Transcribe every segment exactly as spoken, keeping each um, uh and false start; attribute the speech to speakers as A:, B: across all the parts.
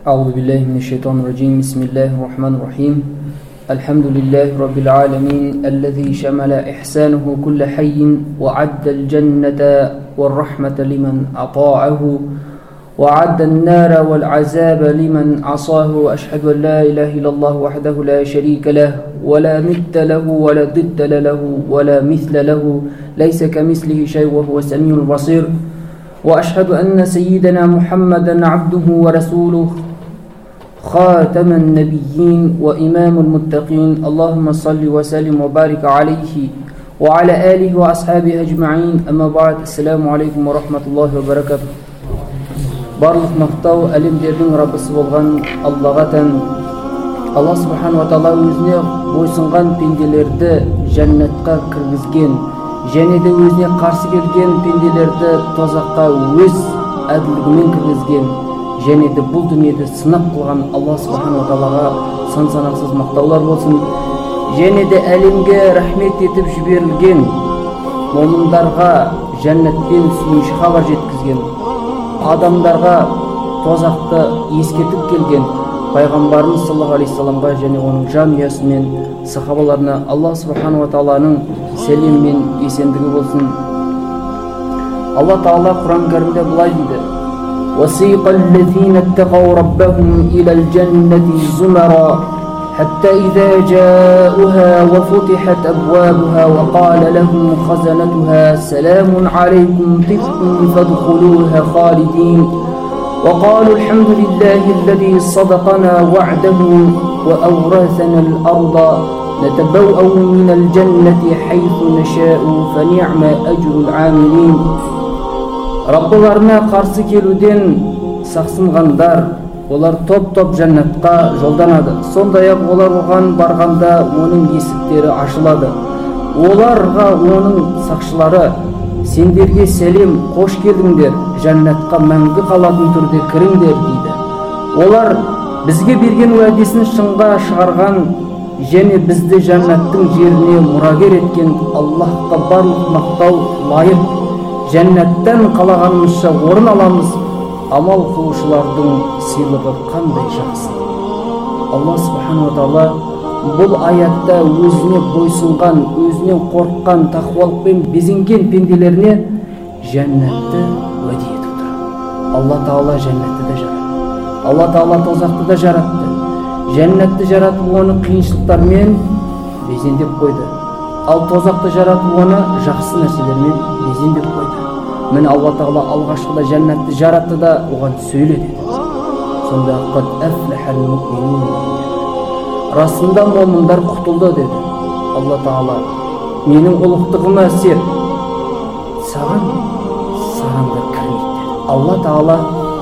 A: أعوذ بالله من الشيطان الرجيم. بسم الله الرحمن الرحيم. الحمد لله رب العالمين الذي شمل إحسانه كل حي وعد الجنة والرحمة لمن أطاعه وعد النار والعذاب لمن عصاه. وأشهد أن لا إله إلا الله وحده لا شريك له ولا ند له ولا ضد له ولا مثل له ليس كمثله شيء وهو السميع البصير. وأشهد أن سيدنا محمدا عبده ورسوله خاتم النبيين وإمام المتقين. اللهم صل وسلم وبارك عليه وعلى آله وأصحابه أجمعين. أما بعد. السلام عليكم ورحمة الله وبركاته. Барлық мақтау әлемдердің Раббысы болған Аллаға тән. Алла Субхану ва Тағала өзіне бойсынған пенделерді жәннатқа кіргізген, және де өзіне қарсы келген пенделерді тозаққа өз әділдігімен кіргізген, және де бұл дүниеде сынақ қылған Алла Субхану ва Тағалаға сан санақсыз мақтаулар болсын. Және де әлемге рахмет етіп жіберілген момындарға жәннатпен сүйінші хабар жеткізген, адамдарға тозақты ескертіп келген пайғамбарымыз саллаллаху алейхи вассаламға және оның жанұясы мен сахабаларына Алла Субхану ва Тағаланың сәлем мен есендігі болсын. Алла Тағала Құран кәрімде былай дейді: وَسِيقَ الَّذِينَ اتَّقَوْا رَبَّهُمْ إِلَى الْجَنَّةِ زُمَرًا حَتَّى إِذَا جَاءُوهَا وَفُتِحَتْ أَبْوَابُهَا وَقَالَ لَهُمْ خَزَنَتُهَا سَلَامٌ عَلَيْكُمْ طِبْتُمْ فَادْخُلُوهَا خَالِدِينَ وَقَالُوا الْحَمْدُ لِلَّهِ الَّذِي صَدَقَنَا وَعْدَهُ وَأَوْرَثَنَا الْأَرْضَ نَتَبَوَّأُ مِنَ الْجَنَّةِ حَيْثُ نَشَاءُ فَنِعْمَ أَجْرُ الْعَامِلِينَ. Раббыларына қарсы келуден сақсынғандар, олар топ-топ жәннатқа жолданады. Сондай-ақ олар оған барғанда оның есіктері ашылады. Оларға оның сақшылары: сендерге сәлем, қош келдіңдер, жәннатқа мәңгі қалатын түрде кіріңдер дейді. Олар бізге берген уәдесін шыңға шығарған және бізді жәннаттың жеріне мұрагер еткен Аллахқа барлық мақтау лайық. Жәннаттан қалағанымызша орын аламыз. Амал қылушылардың сыйлығы қандай жақсы. Алла Субхану ва Тағала бұл аятта өзіне бойсынған, өзінен қорыққан, тақуалықпен безенген пенделеріне жәннатты уәде етіп тұр. Алла Тағала жәннатты да жаратты. Алла Тағала тозақты да жаратты. Жәннатты жаратып, оны қиыншылықтармен безендеп қойды. Ал тозақты жаратып, оны жақсы нәрселермен безендеп қойды. Мен Алла Тағала алғашқыда жәннатты жаратты да оған сөйледі. Сонда қад әфләхәл муъминун дейді. Расында момындар құтылды деді. Алла Тағала менің ұлықтығыма сер, саған сағандар кірмейді деді. Алла Тағала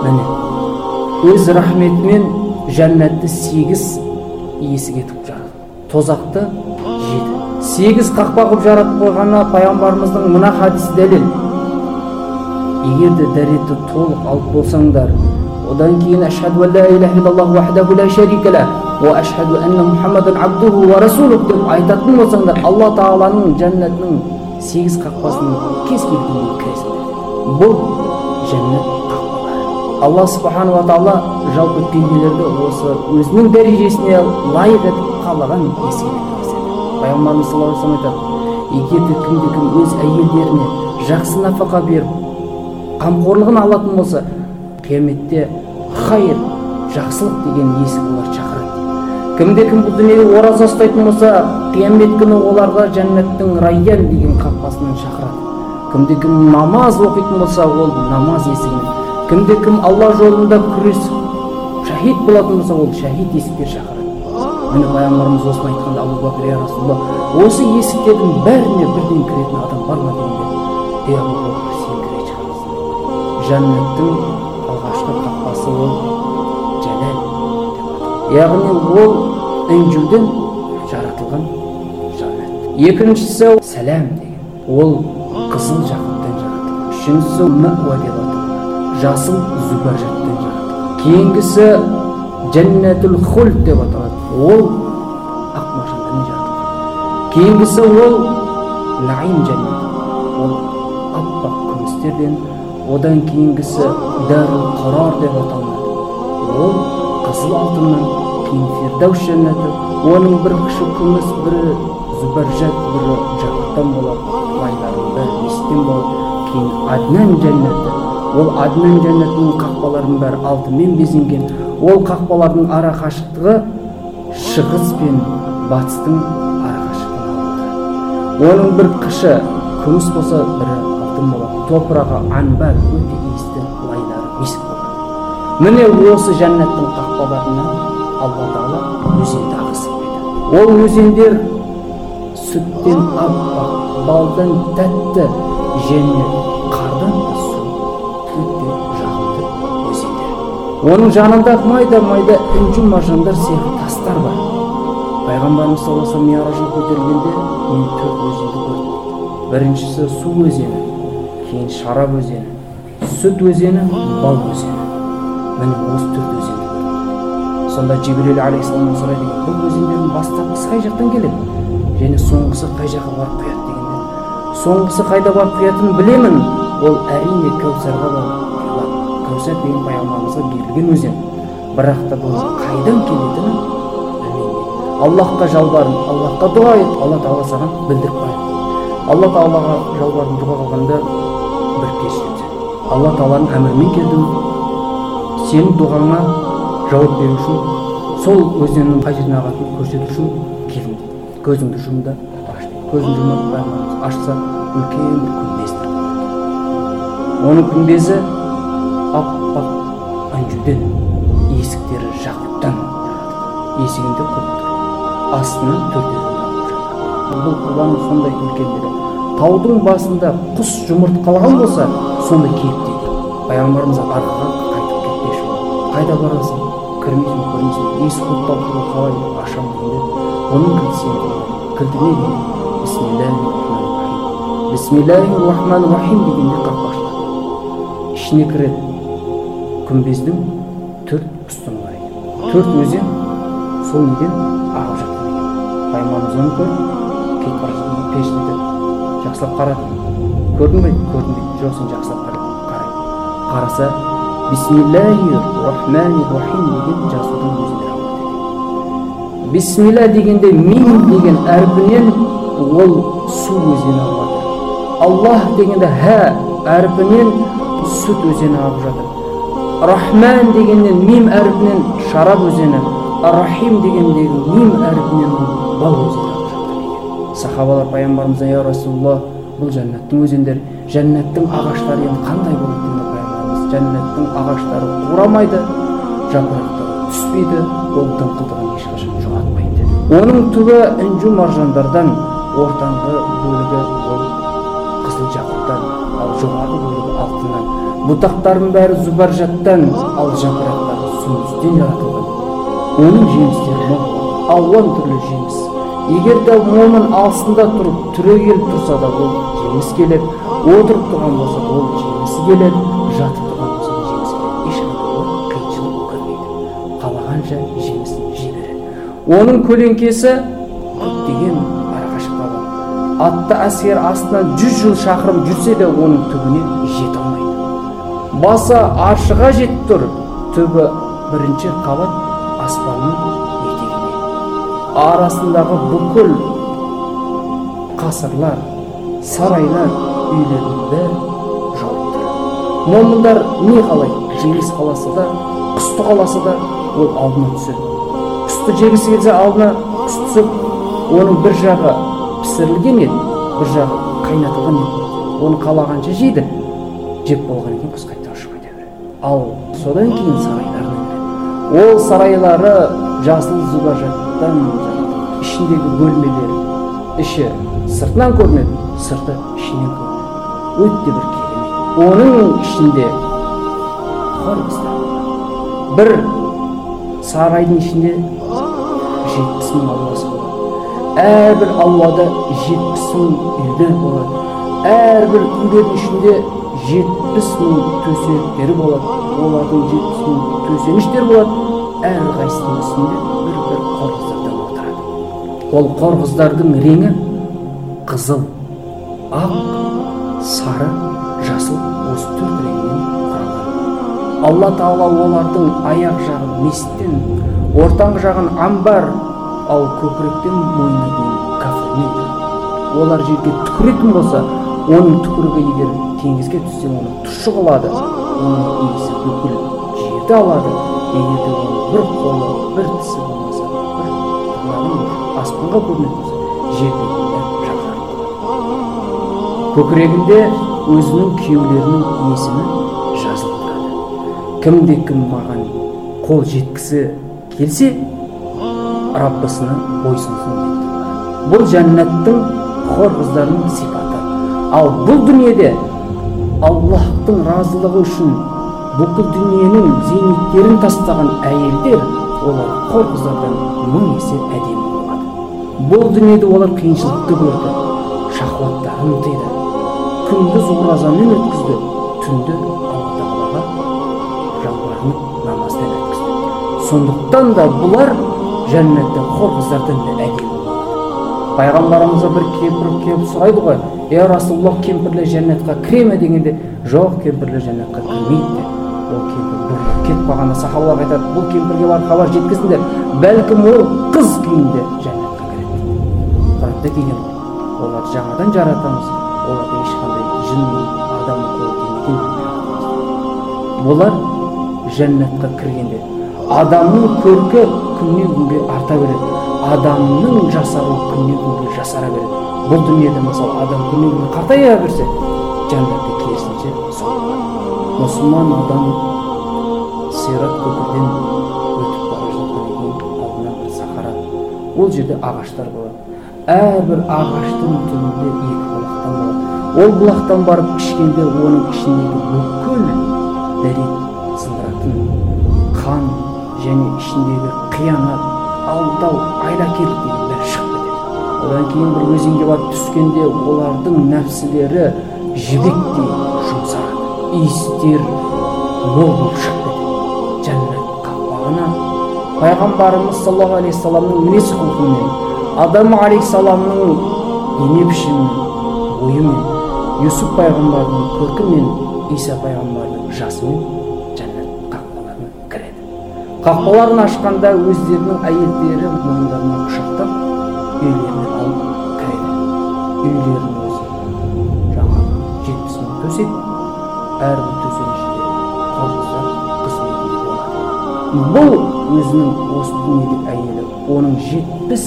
A: міне өз рахметімен жәннатты сегіз есік етіп жаратты, тозақты жеті. Сегіз қақпа қылып жаратып қойғанына пайғамбарымыздың мына хадисі дәлел: егер де дәреті толық алып болсаңдар, одан кейін ашхаду ан ла илаха иллаллаху вахдаху ла шарика лах ва ашхаду анна Мухаммадан абдуху ва расулух деп айтатын болсаңдар, Алла Тағаланың жәннатының сегіз қақпасының кез келгеніне кіресіңдер. Бұл жәннат қақпалары. Алла Субхану ва Тағала жалпы пенделерді осы өзінің дәрежесіне лайық етіп қалаған есігіне кіргізеді. Пайғамбарымыз саллаллаху алейхи ва саллям айтады: егер де кімде-кім өз әйелдеріне жақсы нафақа беріп, қамқорлығын алатын болса, қияметте хайыр, жақсылық деген есік олар шақырады. Кімде-кім бұл дүниеде ораза ұстайтын болса, қиямет күні оларға жәннаттың райян деген қақпасынан шақырады. Кімде-кім намаз оқитын болса, ол намаз есігінен. Кімде-кім Алла жолында күресіп шахид болатын болса, ол шахид есіктер шақырады. Міне пайғамбарымыз осыны айтқанда: Абу Бакр, я Расулаллах, осы есіктердің бәріне бірден кіретін адам бар ма дегенде: ей Абу Бакр, сен кіре шығарсың. Жәннаттың алғашқы қақпасы ол жәләл деп аталады. Яғни ол інжуден жаратылған жәннат. Екіншісі сәлам деген, ол қызыл жақұттан жаратылған. Үшіншісі мәъуа деп аталады, жасыл зүбәржаттан жаратылған. Кейінгісі жәннатул хулд деп аталады, ол ақ маржандардан жаратылған. Кейінгісі ол наим жәннат, ол аппақ күмістерден. Одан кейінгісі дарул қарар деп аталады, ол қызыл алтыннан, кейін фирдаус жәннаты, оның бір кіші күміс, бірі зүбәржат, бірі жақұттан болады, лайлардың бәрі местен болады. Кейін Аднан жәннаты, ол Аднан жәннатының қақпаларының бәрі алтынмен безенген. Ол қақпалардың ара қашықтығы шығыс пен батыстың ара қашықтығын алады. Оның бір кіші күміс болса, бірі алтын болады. Топырағы анбар, өте иісті, лайлары миск болады. Міне осы жәннаттың қақпаларына Алла Тағала өзенді ағызып қойды. Ол өзендер сүттен аппақ, балдан тәтті және қардан да су, өте жағымды өзендер. Оның жанында майда-майда інжу маржандар сияқты тастар бар. Пайғамбарымыз саллаллаху алейхи ва саллям миражға көтерілгенде мен төрт өзенді көрдім. Біріншісі су өзені, кейін шарап өзені, сүт өзені, бал өзені. Міне осы төрт өзенді көрдім. Сонда Жибрил алейхиссалам сұрайды, бұл өзендердің бастапқысы қай жақтан келеді? Және соңғысы қай жаққа барып құяды дегенде, соңғысы қайда барып құятынын білемін. Ол әрине Кәусарға барып құяды. Кәусар деген пайғамбарымызға берілген өзен. Бірақ та бұл қайдан келетінін білмеймін. Аллахқа жалбарым, Аллахқа дұға ет, Алла Тағала саған білдіріп қояды. Алла Тағалаға жалбарым, дұға қылғанда бір періште, Алла Тағаланың әмірімен келдім, сенің дұғаңа жауап беру үшін, сол өзеннің қай жеріне ағатынын көрсету үшін келдім. Көзіңді жұмды, ашты. Көзін жұмып, пайғамбарымыз ашса, үлкен бір күмбез тұр. Оның күмбезі аппақ інжуден, есіктері жақұттан жаратылған. Есігінде құлып тұр. Астынан төртеуі жатыр. Бұл Құланың сондай үлкендігі. Таудың басында құс жұмыртқалаған болса, сондай кейіптейді. Пайғамбарымыз арқаға қайтып кетпекші болды. Қайда барасың? Кірмейсің, көрмейсің. Есік құлыптап тұруы қалай ашам дегенде, оның кілтісі кілті не дейді? Бисмиллахир-рахманир-рахим. Бисмиллахир-рахманир-рахим дегенде қақпашылар. Ішіне кіреді. Күмбездің төрт үстіні бар екен. Төрт өзен сол неден ағып жатыр екен. Пайғамбарымыз оны көріп, кетіп бара жатқан періштеге жақсылап қарады. Көрдің бе? Көрдім дейді. Жоқ, сен жақсылап қарайды. Қараса, Бисмиллахир-рахманир-рахим деген жазудан өзіне ағып екен. Бисмилла дегенде мин деген әрпінен ол су өзені ағып жатыр. Аллах дегенде ха әрпінен сүт өзені ағып жатыр. Рахман дегеннен мим әрпінен шарап өзені, Рахим дегендегі мим әрпінен бал өзені ағып жатыр екен. Сахабалар пайғамбарымызға, я Расулаллах, бұл жәннаттың өзендері, жәннаттың ағаштары енді қандай болады дейді пайғамбарымыз. Жәннаттың ағаштары қурамайды, жапырақтары түспейді, ол дыңқылдаған ешқашан жоғалтпайды деді. Оның түбі інжу маржандардан, ортаңғы бөлігі ол қызыл жақұттан, ал жоғарғы бөлігі алтыннан. Бұтақтардың бәрі зүбәржаттан, ал жапырақтары сүндістен жаратылған. Оның жемістері мол, алуан түрлі жеміс. Егер де момын алсында тұрып, түрегеліп тұрса да ол жеміс келеді, отырып тұрған болса да ол жемісі келеді, жатып тұрған болса да жеміс келеді. Ешқандай ол қиыншылық көрмейді. Қалағанша жемісін жей береді. Оның көлеңкесі көптеген арақашықтықта бар. Атты әскер астынан жүз жыл шақырым жүрсе де оның түбіне жете алмайды. Басы аршыға жетіп тұр, түбі бірінші қабат аспанның етегінде. Арасындағы бүкіл қасырлар, сарайлар, үйлердің бәрі жауып тұр. Момындар не қалайды? Жеміс қаласы да, құсты қаласы да ол алдына түседі. Құсты жегісі келсе алдына құс түсіп, оның бір жағы пісірілген ет, бір жағы қайнатылған ет. Оны қалағанша жейді. Жеп болған екен құс қайта ұшып кете береді. Ал содан кейін сарайларына кіреді. Ол сарайлары жасыл зүбәржаттан жаратылған. Ішіндегі бөлмелері, іші сыртынан көрінеді, сырты ішінен көрінеді. Өте бір керемет. Оның ішінде хорғыздар. Бір сарайдың ішінде жетпіс мың ауласы болады. Әрбір аулада жетпіс мың үйлер болады. Әрбір үйлердің ішінде жетпіс мың төсектері болады. Олардың жетпіс мың төсеніштер болады. Әрқайсысының үстінде бір-бір қорғыздардан отырады. Ол қорғыздардың реңі қызыл, ақ, сары, жасыл, осы төрт реңнен құралған. Алла Тағала олардың аяқ жағын месіттен, ортаңғы жағын амбар, ал көкіректен мойнына дейін кафірмен. Олар жерге түкіретін болса, оның түкірігі егер теңізге түссе, оны тұщы қылады, оның иісі бүкіл жерді алады. Егер де оның бір қолы, бір тісі болмаса, бір тырнағын аспанға көрінетін болса, жер бетінде жақсарып қалады. Көкірегінде өзінің күйеулерінің есімі жазылып тұрады. Кімде-кім маған қол жеткісі келсе, Раббысына бойсынсын дейді. Бұл жәннаттың хор қыздарының сипаты. Ал бұл дүниеде Аллахтың разылығы үшін бүкіл дүниенің зейнеттерін тастаған әйелдер, олар хор қыздардан мың есе әдемі болады. Бұл дүниеде олар қиыншылықты көрді, шахуаттарын тыйды, күндіз оразамен өткізді, түнді Алла Тағалаға жалбарынып намаздан өткізді. Сондықтан да бұлар жәннатта хор қыздардан да әдемі болады. Пайғамбарымызға бір кемпір келіп сұрайды ғой: "Е Расулаллах, кемпірлер жәннатқа кіре ме?" дегенде, "Жоқ, кемпірлер жәннатқа кірмейді." Ол кемпір бұрылып кетіп қалғанда сахабалар айтады: "Бұл кемпірге барып хабар жеткізіңдер, бәлкім ол қыз күйінде жәннатқа кіреді." Құранда деген оларды жаңадан жаратамыз, оларда ешқандай жын, адам қолы тимеген. Олар жәннатқа кіргенде адамның көркі күннен күнге арта береді, адамның жасаруы күннен күнге жасара береді. Бұл дүниеде мысалы адам күннен күнге қартая берсе, жәннатта керісінше сол. Мұсылман адам сират көпірден өтіп бара жатқаннан кейін алдынан бір сахара. Ол жерде ағаштар болады. Әрбір ағаштың түбінде екі бұлақтан болады. Ол бұлақтан барып ішкенде оның ішіндегі бүкіл дәрет сындыратын қан және ішіндегі қиянат, алдау, айлакерлік деген бәрі шығып кетеді. Одан кейін бір өзенге барып түскенде олардың нәпсілері жібектей жұмсарады, иістер мол болып шығып кетеді. Жәннат қақпағына пайғамбарымыз саллаллаху алейхи саламның мінез құлқымен, Адам алейхиссаламның дене пішімен, бойымен, Юсуп пайғамбардың көркімен, Иса пайғамбардың жасымен жәннат қақпаларына кіреді. Қақпаларын ашқанда өздерінің әйелдері мойындарынан құшақтап, үйлеріне алып кіреді. Үйлерінің өзі жаңағы жетпіс мың төсек, әрбір төсенішінде қорғыздар қызметінде болады. Бұл өзінің осы дүниедегі әйелі, оның жетпіс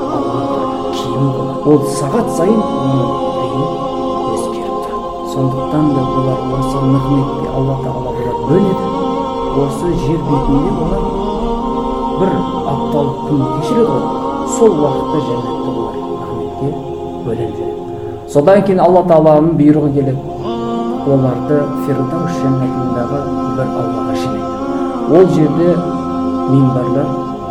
A: киімі болады. Ол сағат сайын оның реңі өзгеріп тұрады. Сондықтан да олар осы нығметке Алла Тағала олар бөледі. Осы жер бетінде олар бір апталық күн кешіреді ғой. Сол уақытта жәннатта олар нығметке бөленіп жүреді. Содан кейін Алла Тағаланың бұйрығы келеді. Оларды Фирдаус жәннатындағы бір аулаға жинайды. Ол жерде минбарлар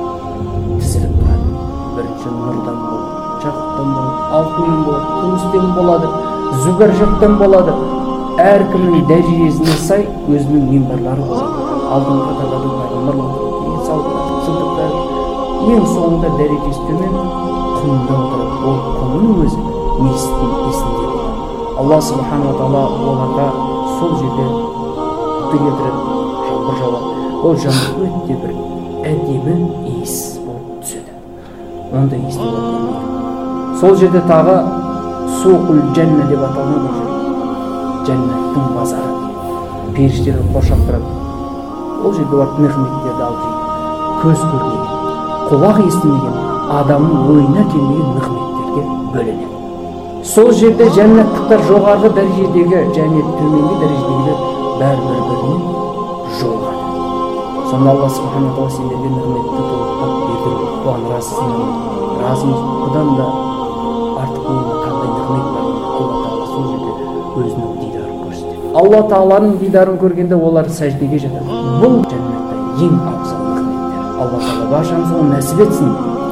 A: тізіліп тұрады. Бірінші нұрдан болады, жақұттан болады, алтыннан болады, күмістен болады, зүбәржаттан болады. Әркімнің дәрежесіне сай өзінің минбарлары болады. Алдыңғы қатарда пайғамбарлар, кейін салықтар, сылдықтар, ең соңында дәрежесі төмен құмда отырады. Ол құмның өзі мешіттің есінде болады. Алла субхана ва тағала оларға сол жерде құтты келтіреді, жаңбыр жауады. Ол жаңбыр өте бір әдемі иіс болып түседі. Онда иісті болып көрмейді. Сол жерде тағы суқул жәнна деп аталған ол жер. Жәннаттың базары. Періштелер қоршап тұрады. Ол жерде барып нығметтерді алып жейді. Көз көрмеген, құлақ естімеген, адамның ойына келмеген нығметтерге бөленеді. Сол жерде жәннаттықтар жоғарғы дәрежедегі және төменгі дәрежедегілер бәрі бір-бірінен жолығады. Сонда Алла субхана ва тағала сендерге нығметті толықтап бердім, қуанырасыздар, разымыз. Бұдан да артық менің қандай нығмет бар? Алла Тағала сол жерде өзінің дидарын көрсетеді. Алла Тағаланың дидарын көргенде олар сәждеге жатады. Бұл жәннатта ең абзал нығметтер. Алла Тағала баршамызға оны нәсіп етсін.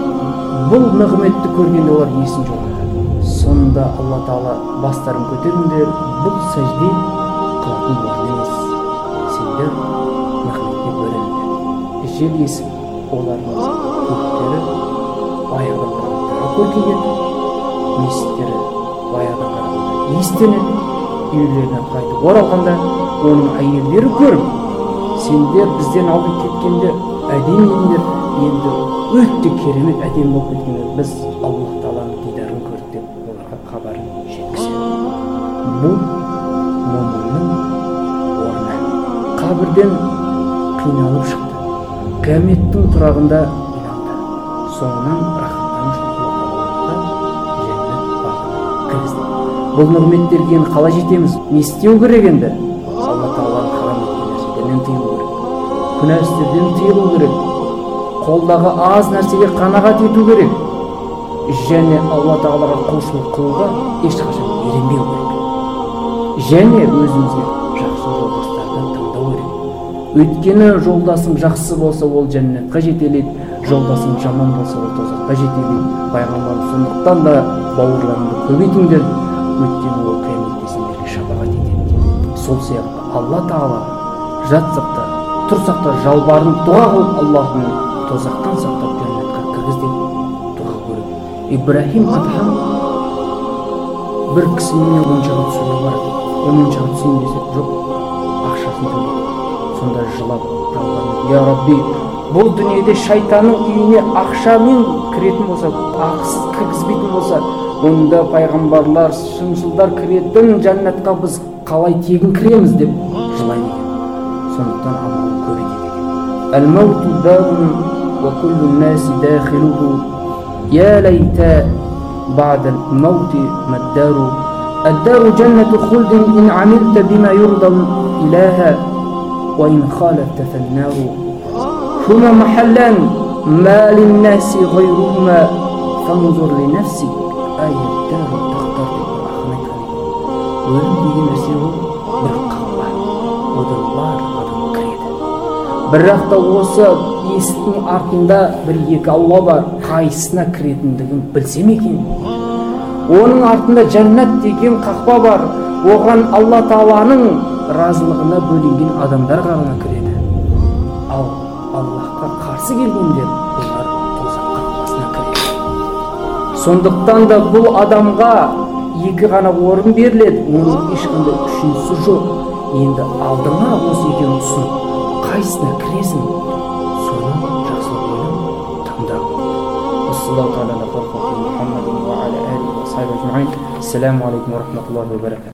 A: Бұл нығметті көргенде олар есін жоғалтады. Сонда Алла Тағала бастарын көтеріңдер, бұл сәжде қылатын орын емес. Сендер нығметке бөліңдер. Жел есіп олардың көктері баяғыдан қарағанда көркейеді, мешіттері баяғыдан қарағанда естенеді. Үйлерінен қайтып оралғанда оның әйелдері көріп сендер бізден алдын кеткенде әдемі едіңдер, енді өте керемет әдемі болып кеткендер, біз Аллах Тағаланың дидарын көрдік деп оларға хабарын жеткізеді. Бұл момынның орны. Қабірден қиналып шықты, қияметтің тұрағында ұялды, соңынан рахаттанып жәннат бағына кіргізді. Бұл нығметтерге қалай жетеміз? Не істеу керек енді? Алла Тағаланың харам еткен нәрседерден тыйылу керек, күнә істерден тыйылу керек, қолдағы аз нәрсеге қанағат ету керек, және Алла Тағалаға құлшылық қылуға ешқашан ерінбеу керек, және өзімізге жақсы жолдастарды таңдау керек. Өйткені жолдасың жақсы болса, ол жәннатқа жетелейді, жолдасың жаман болса, ол тозаққа жетелейді. Пайғамбар сондықтан да бауырларыңды көбейтіңдер, өйткені ол қияметте сендерге шапағат етеді. Сол сияқты Алла Тағала жат сақта, тұр сақта жалбарынып дұға қылып, Аллахым тозақтан сақтап жәннатқа кіргіз деп дұға көріп. Ибрахим Адхам бір кісімен моншаға түсуге барады. Моншаға түсейін десе, жоқ, ақшасын төлейді. Сонда жылап жалбарынып: я Рабби, бұл дүниеде шайтанның үйіне ақшамен кіретін болса, ақысыз кіргізбейтін болса, онда пайғамбарлар, шыншылдар кіретін жәннатқа біз қалай тегін кіреміз деп жылайды екен. Сондықтан амалын көбейте екен. Әл-мауту дарун ва куллу наси дахилуху, я лайта ба'дал маути маддару, аддару джаннату хулдин ин амилта бима юрдал илаха, ва ин халафта фаннару, хума махаллан ма линнаси гайрухума, фанзур ли нафсик айяттару тахтар деп ақын айтқан екен. Өлім деген нәрсе ол бір қала, одан барлық адам кіреді. Бірақ та осы есіктің артында бір екі аула бар, қайсысына кіретіндігін білсем екен. Оның артында жәннат деген қақпа бар, оған Алла Тағаланың разылығына бөленген адамдар ғана кіреді. Ал Аллахқа қарсы келгендер олар тозақ қақпасына кіреді. Сондықтан да бұл адамға екі ғана орын беріледі, оның ешқандай үшіншісі жоқ. Енді алдыңа осы екеуін ұсын, қайсысына кіресің, соны жақсы ойлап таңда. Ассалау тағала ала Мұхаммадин ва аля алихи ва сахбихи ажмаин. Ассаламу алейкум ва рахматуллахи ва баракатух.